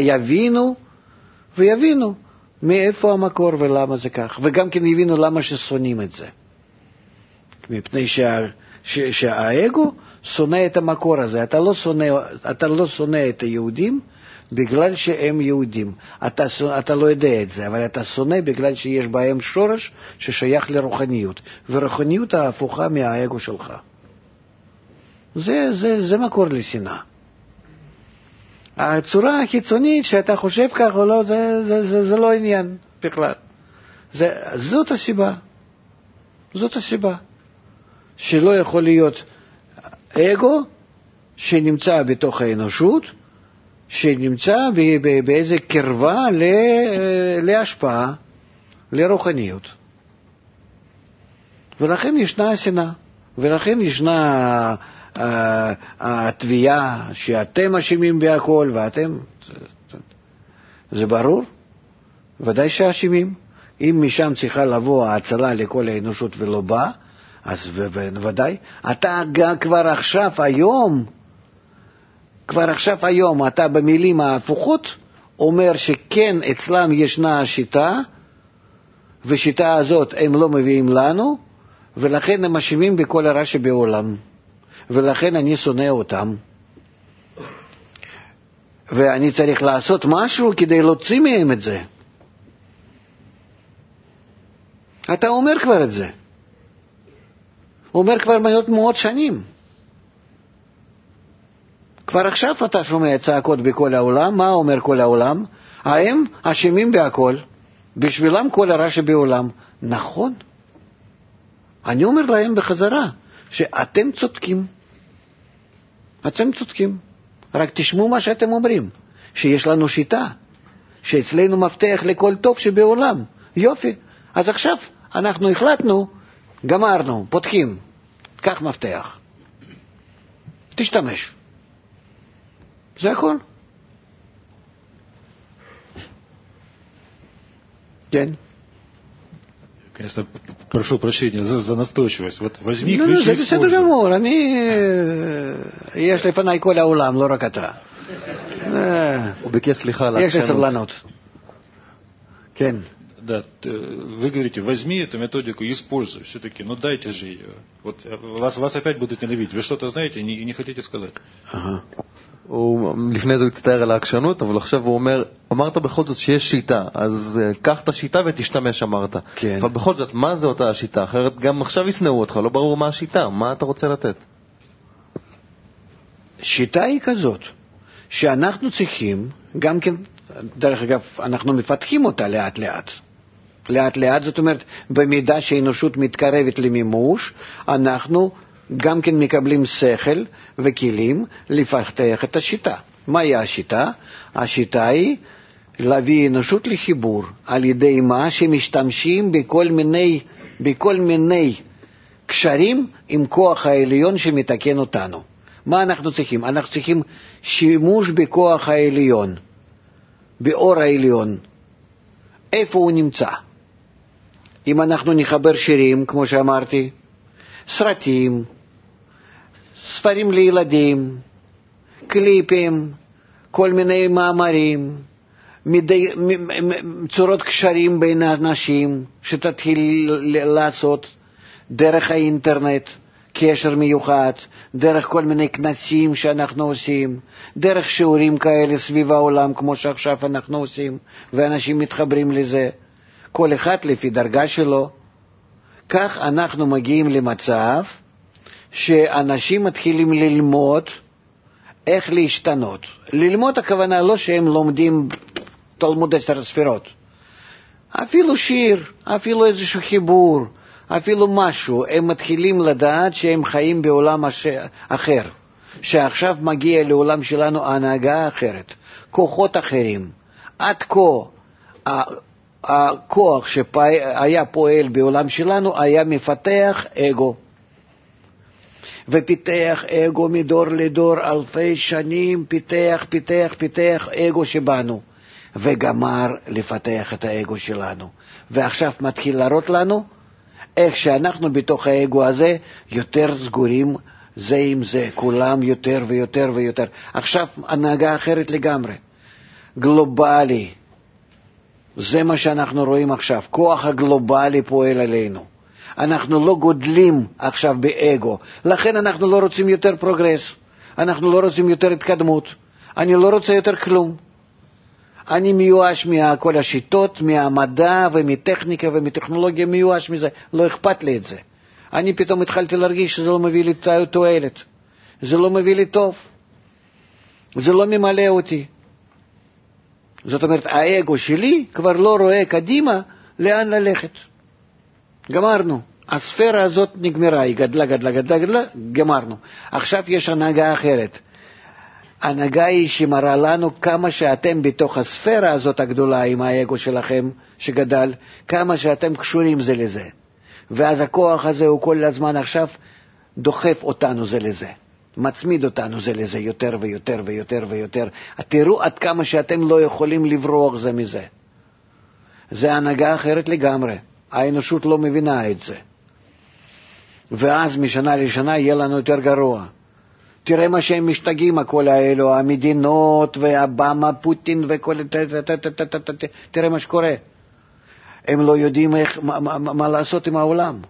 Speaker 2: ויבינו מאיפה המקור ולמה זה כך. וגם כן יבינו למה ששונאים את זה. מפני שהאגו שונא את המקור הזה. אתה לא שונא את היהודים בגלל שהם יהודים. אתה לא יודע את זה, אבל אתה שונא בגלל שיש בהם שורש ששייך לרוחניות. ורוחניות ההפוכה מהאגו שלך. זה מקור לשנאה. הצורה החיצונית שאתה חושב כך או לא, זה לא עניין בכלל. זאת הסיבה. זאת הסיבה. שלא יכול להיות אגו שנמצא בתוך האנושות, שנמצא באיזה קרבה להשפעה, לרוחניות. ולכן ישנה השנאה, ולכן ישנה התביעה שאתם אשמים בהכל, ואתם... זה ברור? ודאי שאשמים. אם משם צריכה לבוא ההצלה לכל האנושות ולא בא, אז ודאי. אתה כבר עכשיו היום, אתה במילים ההפוכות, אומר שכן אצלם ישנה השיטה, ושיטה הזאת הם לא מביאים לנו, ולכן הם אשמים בכל הרע שבעולם. ולכן אני שונא אותם. ואני צריך לעשות משהו כדי להוציא מהם את זה. אתה אומר כבר את זה. אומר כבר מאות שנים. כבר עכשיו אתה שומע צעקות בכל העולם. מה אומר כל העולם? הם אשמים בהכל. בשבילם כל הרע שבעולם. נכון. אני אומר להם בחזרה שאתם צודקים. אתם צודקים. רק תשמעו מה שאתם אומרים. שיש לנו שיטה. שאצלנו מפתח לכל טוב שבעולם. יופי. אז עכשיו אנחנו החלטנו, גמרנו, פותחים. קח מפתח. תשתמש. זה הכל. כן.
Speaker 3: Конечно, прошу прощения за настойчивость. Вот возьми ключи и
Speaker 2: זה בסדר גמור. יש לפני כל העולם, לא רק אתה.
Speaker 4: הוא ביקש סליחה על
Speaker 2: יש לי סבלנות. כן.
Speaker 3: Да, вы говорите, возьми эту методику и используй. Все-таки, ну дайте же ее. Вот вас опять будут ненавидеть. Вы что-то знаете и не хотите сказать.
Speaker 4: לפני זה הוא הצטער על העקשנות, אבל עכשיו הוא אומר, אמרת בכל זאת שיש שיטה, אז קח את השיטה ותשתמש, אמרת.
Speaker 2: כן.
Speaker 4: אבל בכל זאת, מה זה אותה השיטה? אחרת גם עכשיו יסנאו אותך, לא ברור מה השיטה, מה אתה רוצה לתת?
Speaker 2: שיטה היא כזאת, שאנחנו צריכים, גם כן, דרך אגב, אנחנו מפתחים אותה לאט לאט. לאט לאט, זאת אומרת, במידה שהאנושות מתקרבת למימוש, אנחנו גם כן מקבלים שכל וכלים לפתח את השיטה. מהי השיטה? השיטה היא להביא אנושות לחיבור, על ידי מה שמשתמשים בכל מיני קשרים עם כוח העליון שמתקן אותנו. מה אנחנו צריכים? אנחנו צריכים שימוש בכוח העליון, באור העליון. איפה הוא נמצא? אם אנחנו נחבר שירים, כמו שאמרתי, סרטים, ספרים לילדים, קליפים, כל מיני מאמרים, צורות קשרים בין האנשים שתתחיל לעשות דרך האינטרנט, קשר מיוחד, דרך כל מיני כנסים שאנחנו עושים, דרך שיעורים כאלה סביב העולם כמו שעכשיו אנחנו עושים, ואנשים מתחברים לזה, כל אחד לפי דרגה שלו. כך אנחנו מגיעים למצב שאנשים מתחילים ללמוד איך להשתנות. ללמוד הכוונה לא שהם לומדים תלמוד 10 ספירות. אפילו שיר, אפילו איזשהו חיבור, אפילו משהו, הם מתחילים לדעת שהם חיים בעולם אחר. שעכשיו מגיע לעולם שלנו הנהגה אחרת, כוחות אחרים. עד כה הכוח שהיה פועל בעולם שלנו היה מפתח אגו. ופיתח אגו מדור לדור, אלפי שנים פיתח אגו שבנו. וגמר לפתח את האגו שלנו. ועכשיו מתחיל להראות לנו איך שאנחנו בתוך האגו הזה יותר סגורים זה עם זה, כולם יותר ויותר ויותר. עכשיו הנהגה אחרת לגמרי. גלובלי. זה מה שאנחנו רואים עכשיו. כוח הגלובלי פועל עלינו. אנחנו לא גודלים עכשיו באגו. לכן אנחנו לא רוצים יותר פרוגרס. אנחנו לא רוצים יותר התקדמות. אני לא רוצה יותר כלום. אני מיואש מכל השיטות, מהמדע ומטכניקה ומטכנולוגיה, מיואש מזה. לא אכפת לי את זה. אני פתאום התחלתי להרגיש שזה לא מביא לי תועלת. זה לא מביא לי טוב. זה לא ממלא אותי. זאת אומרת, האגו שלי כבר לא רואה קדימה לאן ללכת. גמרנו. הספירה הזאת נגמרה, היא גדלה, גמרנו. עכשיו יש הנהגה אחרת. ההנהגה היא שמראה לנו כמה שאתם בתוך הספירה הזאת הגדולה עם האגו שלכם שגדל, כמה שאתם קשורים זה לזה. ואז הכוח הזה הוא כל הזמן עכשיו דוחף אותנו זה לזה. מצמיד אותנו זה לזה יותר ויותר ויותר ויותר. תראו עד כמה שאתם לא יכולים לברוח זה מזה. זה הנהגה אחרת לגמרי. האנושות לא מבינה את זה. ואז משנה לשנה יהיה לנו יותר גרוע. תראה מה שהם משתגעים, הכל האלו, המדינות והבמה, פוטין וכל... תראה מה שקורה. הם לא יודעים מה לעשות עם העולם.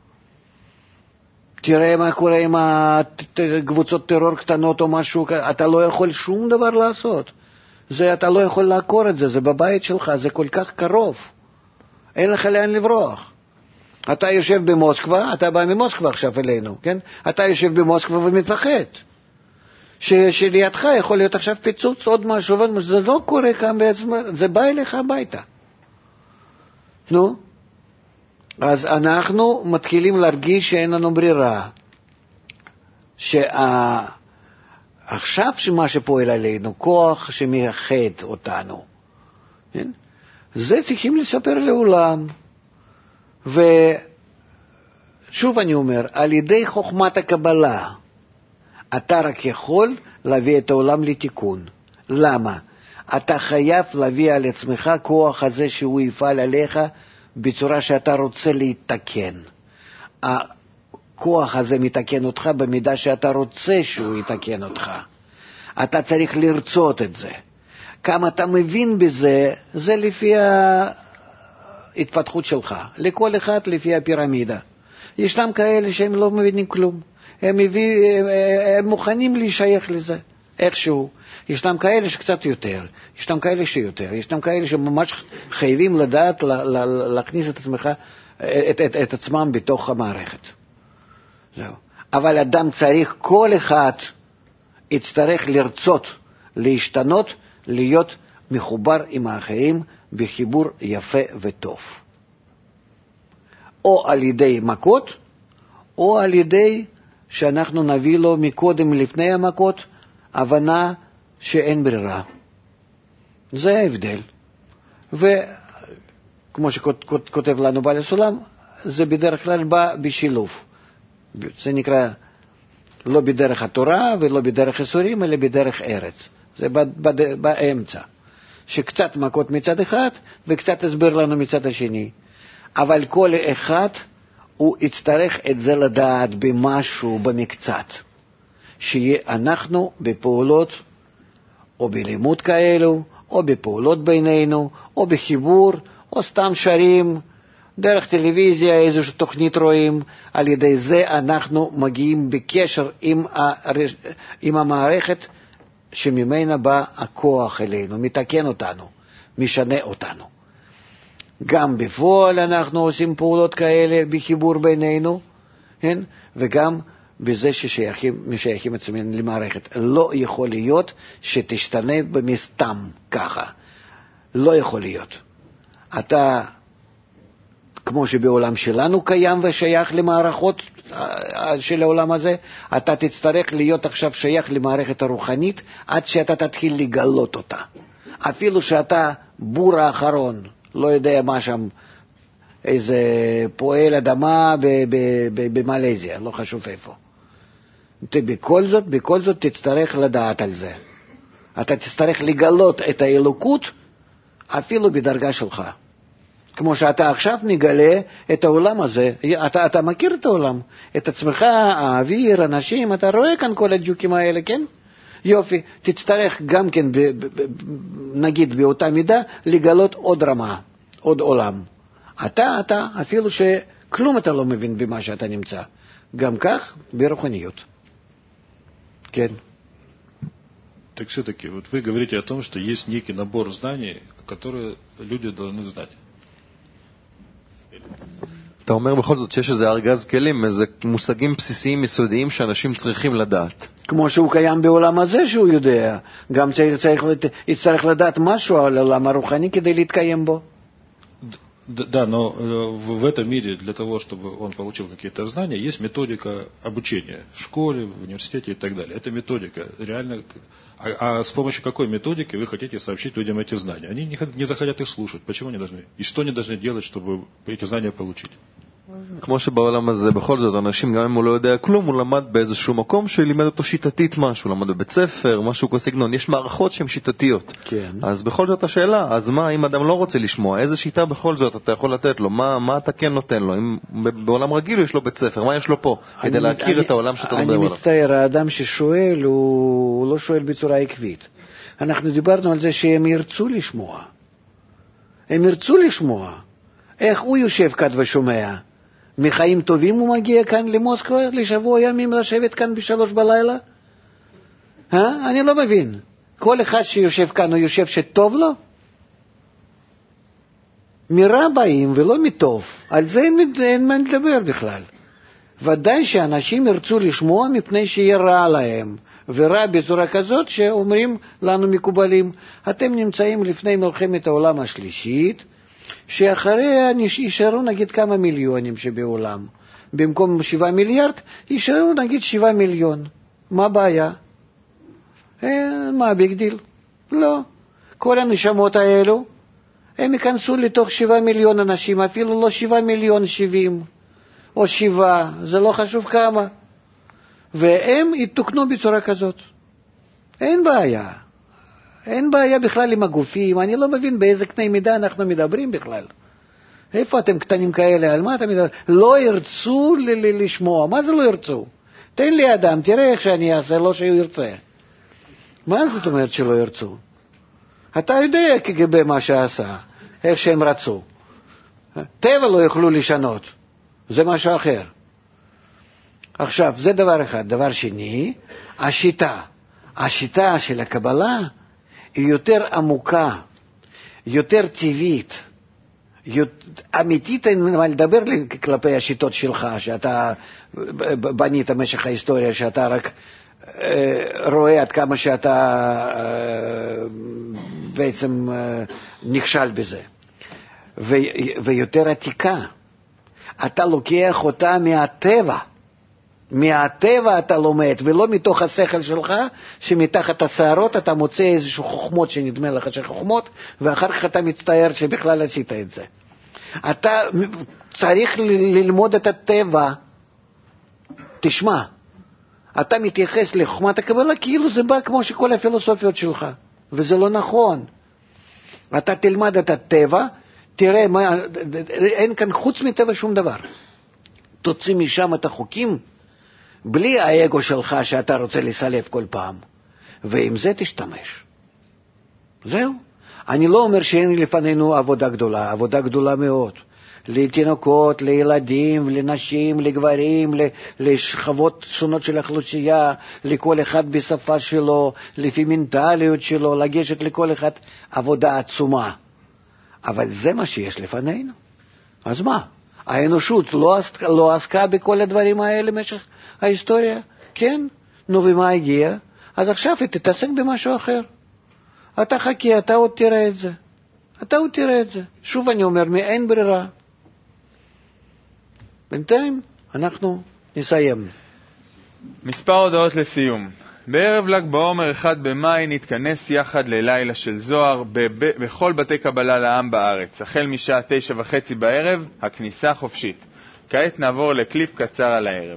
Speaker 2: תראה מה קורה עם קבוצות טרור קטנות או משהו, אתה לא יכול שום דבר לעשות. זה אתה לא יכול לעקור את זה, זה בבית שלך, זה כל כך קרוב. אין לך לאן לברוח. אתה יושב במוסקבה, אתה בא ממוסקבה עכשיו אלינו, כן? אתה יושב במוסקבה ומפחד. שלידך יכול להיות עכשיו פיצוץ, עוד משהו, זה לא קורה כאן בעצם, זה בא אליך הביתה. נו? אז אנחנו מתחילים להרגיש שאין לנו ברירה. עכשיו שמה שפועל עלינו, כוח שמייחד אותנו, כן? זה צריכים לספר לעולם. ושוב אני אומר, על ידי חוכמת הקבלה, אתה רק יכול להביא את העולם לתיקון. למה? אתה חייב להביא על עצמך כוח הזה שהוא יפעל עליך בצורה שאתה רוצה להתקן. הכוח הזה מתקן אותך במידה שאתה רוצה שהוא יתקן אותך. אתה צריך לרצות את זה. כמה אתה מבין בזה, זה לפי ההתפתחות שלך. לכל אחד לפי הפירמידה. ישנם כאלה שהם לא מבינים כלום. הם מוכנים להישייך לזה, איכשהו. ישנם כאלה שקצת יותר, ישנם כאלה שיותר, ישנם כאלה שממש חייבים לדעת להכניס את עצמם בתוך המערכת. זהו. אבל אדם צריך, כל אחד יצטרך לרצות, להשתנות, להיות מחובר עם האחרים בחיבור יפה וטוב. או על ידי מכות, או על ידי שאנחנו נביא לו מקודם לפני המכות הבנה שאין ברירה. זה ההבדל. וכמו שכותב לנו בעל הסולם, זה בדרך כלל בא בשילוב. זה נקרא לא בדרך התורה ולא בדרך איסורים, אלא בדרך ארץ. זה באמצע. שקצת מכות מצד אחד וקצת הסבר לנו מצד השני. אבל כל אחד הוא יצטרך את זה לדעת במשהו, במקצת. שאנחנו בפעולות, או בלימוד כאלו, או בפעולות בינינו, או בחיבור, או סתם שרים, דרך טלוויזיה, איזושהי תוכנית רואים, על ידי זה אנחנו מגיעים בקשר עם המערכת, שממנה בא הכוח אלינו, מתקן אותנו, משנה אותנו. גם בפועל אנחנו עושים פעולות כאלה בחיבור בינינו, כן? וגם בזה ששייכים עצמנו למערכת. לא יכול להיות שתשתנה במסתם ככה. לא יכול להיות. אתה, כמו שבעולם שלנו קיים ושייך למערכות של העולם הזה, אתה תצטרך להיות עכשיו שייך למערכת הרוחנית עד שאתה תתחיל לגלות אותה. אפילו שאתה בור האחרון, לא יודע מה שם, איזה פועל אדמה במלזיה, לא חשוב איפה. בכל זאת תצטרך לדעת על זה. אתה תצטרך לגלות את האלוקות אפילו בדרגה שלך. כמו שאתה עכשיו מגלה את העולם הזה, אתה מכיר את העולם, את עצמך, האוויר, אנשים, אתה רואה כאן כל הג'וקים האלה, כן? יופי, תצטרך גם כן, נגיד באותה מידה, לגלות עוד רמה, עוד עולם. אתה, אפילו שכלום אתה לא מבין במה שאתה נמצא. גם כך, ברוחניות. כן.
Speaker 3: Так все-таки, вот вы говорите о том, что есть некий набор знаний, которые люди должны знать.
Speaker 4: אתה אומר בכל זאת שיש איזה ארגז כלים, איזה מושגים בסיסיים יסודיים שאנשים צריכים לדעת.
Speaker 2: כמו שהוא קיים בעולם הזה שהוא יודע, גם צריך לדעת משהו על העולם הרוחני כדי להתקיים בו.
Speaker 3: Да, но в этом мире для того, чтобы он получил какие-то знания, есть методика обучения в школе, в университете и так далее. Это методика реально. А с помощью какой методики вы хотите сообщить людям эти знания? Они не захотят их слушать. Почему они должны? И что они должны делать, чтобы эти знания получить?
Speaker 4: כמו שבעולם הזה, בכל זאת, אנשים, גם אם הוא לא יודע כלום, הוא למד באיזשהו מקום שלימד אותו שיטתית משהו, למד בבית ספר, משהו כסגנון. יש מערכות שהן שיטתיות.
Speaker 2: כן.
Speaker 4: אז בכל זאת השאלה, אז מה, אם אדם לא רוצה לשמוע, איזה שיטה בכל זאת אתה יכול לתת לו? מה אתה כן נותן לו? אם בעולם רגיל יש לו בית ספר, מה יש לו פה? כדי להכיר את העולם שאתה מדבר עליו.
Speaker 2: אני מצטער, האדם ששואל, הוא לא שואל בצורה עקבית. אנחנו דיברנו על זה שהם ירצו לשמוע. הם ירצו לשמוע. איך הוא יושב כאן ושומע? מחיים טובים הוא מגיע כאן למוסקבה לשבוע ימים לשבת כאן ב3 בלילה? אני לא מבין. כל אחד שיושב כאן הוא יושב שטוב לו? מרע באים ולא מטוב. על זה אין מה לדבר בכלל. ודאי שאנשים ירצו לשמוע מפני שיהיה רע להם. ורע בצורה כזאת שאומרים לנו מקובלים, אתם נמצאים לפני מלחמת העולם השלישית, שאחריה יישארו נגיד כמה מיליונים שבעולם. במקום 7 מיליארד, יישארו נגיד 7 מיליון. מה הבעיה? מה ביג דיל? לא. כל הנשמות האלו, הם ייכנסו לתוך 7 מיליון אנשים, אפילו לא 7 מיליון 70, או 7, זה לא חשוב כמה. והם יתוקנו בצורה כזאת. אין בעיה. אין בעיה בכלל עם הגופים, אני לא מבין באיזה קנה מידה אנחנו מדברים בכלל. איפה אתם קטנים כאלה, על מה אתם מדברים? לא ירצו לשמוע, מה זה לא ירצו? תן לי אדם, תראה איך שאני אעשה, לא שהוא ירצה. מה זאת אומרת שלא ירצו? אתה יודע כגבי מה שעשה, איך שהם רצו. טבע לא יוכלו לשנות, זה משהו אחר. עכשיו, זה דבר אחד. דבר שני, השיטה של הקבלה, היא יותר עמוקה, יותר טבעית, אמיתית, אין מה לדבר כלפי השיטות שלך, שאתה בנית במשך ההיסטוריה, שאתה רק רואה עד כמה שאתה בעצם נכשל בזה. ויותר עתיקה, אתה לוקח אותה מהטבע אתה לומד, ולא מתוך השכל שלך, שמתחת השערות אתה מוצא איזשהו חוכמות שנדמה לך שחוכמות, ואחר כך אתה מצטער שבכלל עשית את זה. אתה צריך ללמוד את הטבע. תשמע, אתה מתייחס לחוכמת הקבלה כאילו זה בא כמו שכל הפילוסופיות שלך, וזה לא נכון. אתה תלמד את הטבע, תראה, אין כאן חוץ מטבע שום דבר. תוציא משם את החוקים, בלי האגו שלך שאתה רוצה לסלף כל פעם, ועם זה תשתמש. זהו. אני לא אומר שאין לפנינו עבודה גדולה מאוד. לתינוקות, לילדים, לנשים, לגברים, לשכבות שונות של האוכלוסייה, לכל אחד בשפה שלו, לפי מנטליות שלו, לגשת לכל אחד עבודה עצומה. אבל זה מה שיש לפנינו. אז מה? האנושות לא עסקה בכל הדברים האלה במשך ההיסטוריה? כן. נו, ומה הגיע? אז עכשיו היא תתעסק במשהו אחר. אתה חכה, אתה עוד תראה את זה. שוב אני אומר, אין ברירה. בינתיים אנחנו נסיים.
Speaker 1: מספר הודעות לסיום. בערב ל"ג בעומר 1 במאי נתכנס יחד ללילה של זוהר בכל בתי קבלה לעם בארץ. החל משעה 9:30 בערב, הכניסה חופשית. כעת נעבור לקליפ קצר על הערב.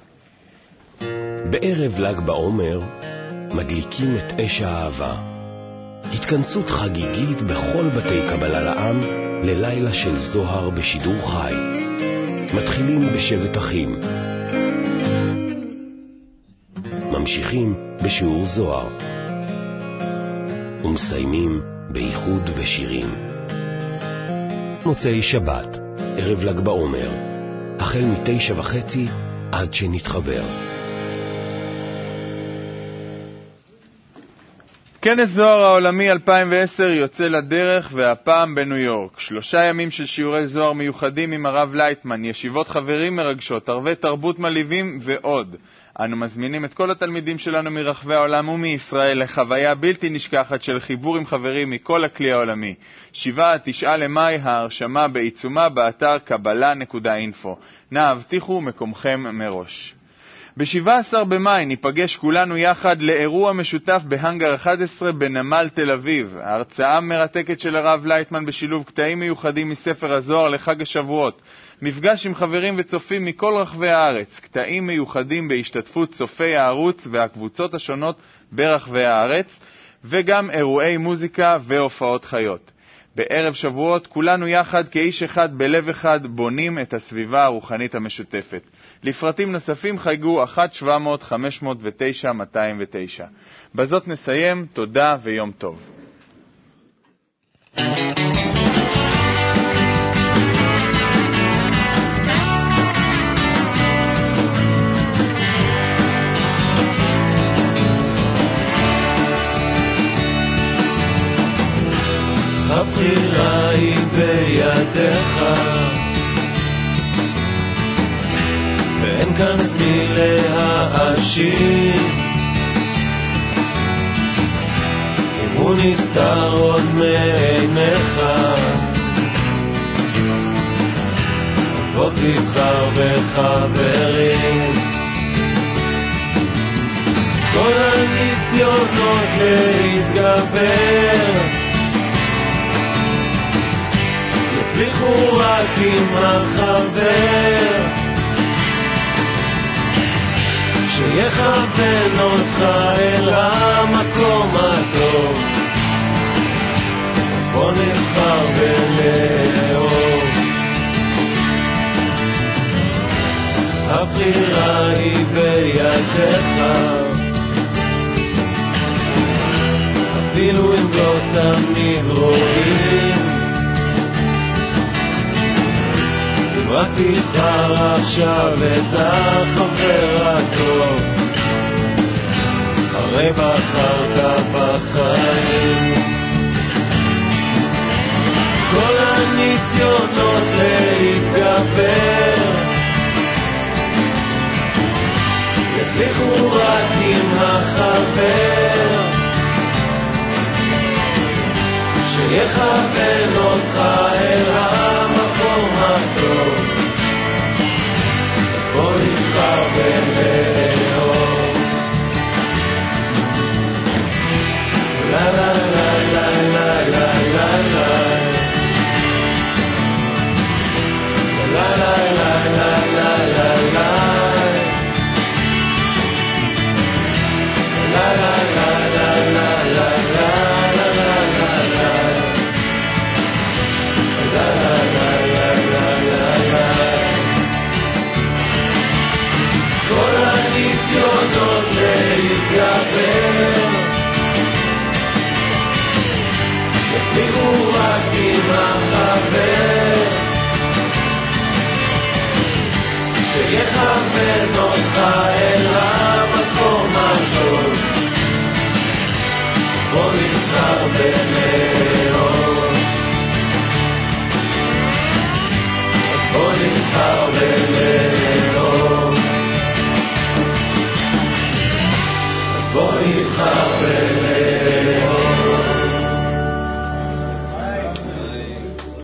Speaker 5: בערב ל"ג בעומר מדליקים את אש האהבה. התכנסות חגיגית בכל בתי קבלה לעם ללילה של זוהר בשידור חי. מתחילים בשבט אחים, ממשיכים בשיעור זוהר, ומסיימים בייחוד ושירים. מוצאי שבת, ערב ל"ג בעומר, החל 9:30 עד שנתחבר.
Speaker 1: כנס זוהר העולמי 2010 יוצא לדרך, והפעם בניו יורק. 3 ימים של שיעורי זוהר מיוחדים עם הרב לייטמן, ישיבות חברים מרגשות, ערבי תרבות מלהיבים ועוד. אנו מזמינים את כל התלמידים שלנו מרחבי העולם ומישראל לחוויה בלתי נשכחת של חיבור עם חברים מכל הכלי העולמי. 7-9 למאי, ההרשמה בעיצומה באתר קבלה.info. נא הבטיחו מקומכם מראש. ב-17 במאי ניפגש כולנו יחד לאירוע משותף בהנגר 11 בנמל תל אביב. ההרצאה מרתקת של הרב לייטמן בשילוב קטעים מיוחדים מספר הזוהר לחג השבועות. מפגש עם חברים וצופים מכל רחבי הארץ. קטעים מיוחדים בהשתתפות צופי הערוץ והקבוצות השונות ברחבי הארץ. וגם אירועי מוזיקה והופעות חיות. בערב שבועות כולנו יחד כאיש אחד בלב אחד בונים את הסביבה הרוחנית המשותפת. לפרטים נוספים חייגו 1-700-509-209. בזאת נסיים, תודה ויום טוב.
Speaker 6: הבחירה היא בידיך, ואין כאן את מי להאשים. אם הוא נסתר עוד מעיניך, אז בוא תבחר בחברים. כל הניסיונות להתגבר יצליחו רק עם החבר שיכוון אותך אל המקום הטוב. אז בוא נבחר ולאהוב. הבחירה היא בידיך, אפילו אם לא תמיד רואים. רק תבחר עכשיו את החבר הטוב, הרי בחרת בחיים. כל הניסיונות להתגבר יצליחו רק עם החבר שיכוון אותך אל המקום הטוב. אז בוא נבחר ולאהוב. לה לה לה לה לה לה לה לה לה לה לה לה לה יצליחו רק עם החבר שיכוון אותך אל המקום הטוב. בוא נבחר ולאהוב. אז בוא נבחר ולאהוב. אז בוא נבחר ולאהוב.